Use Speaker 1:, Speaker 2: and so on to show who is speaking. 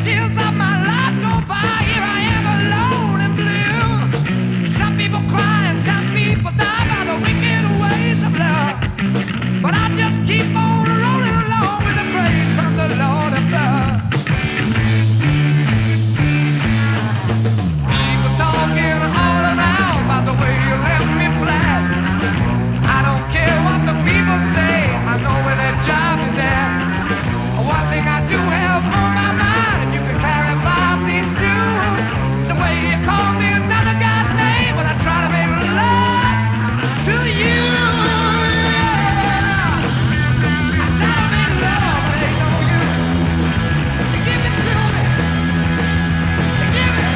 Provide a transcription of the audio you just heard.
Speaker 1: years of my life go by, here I am alone and blue. Some people cry and some people die by the wicked ways of love. But I just keep on rolling along with the grace from the Lord above. People talking all around about the way you left me flat. I don't care what the people say, I know where their job is at. One thing I do have on my mind, if you could clarify, please do. It's the way you call me another guy's name, but I try to make love to you. I try to make love, but ain't no use. Give it to me. Give it.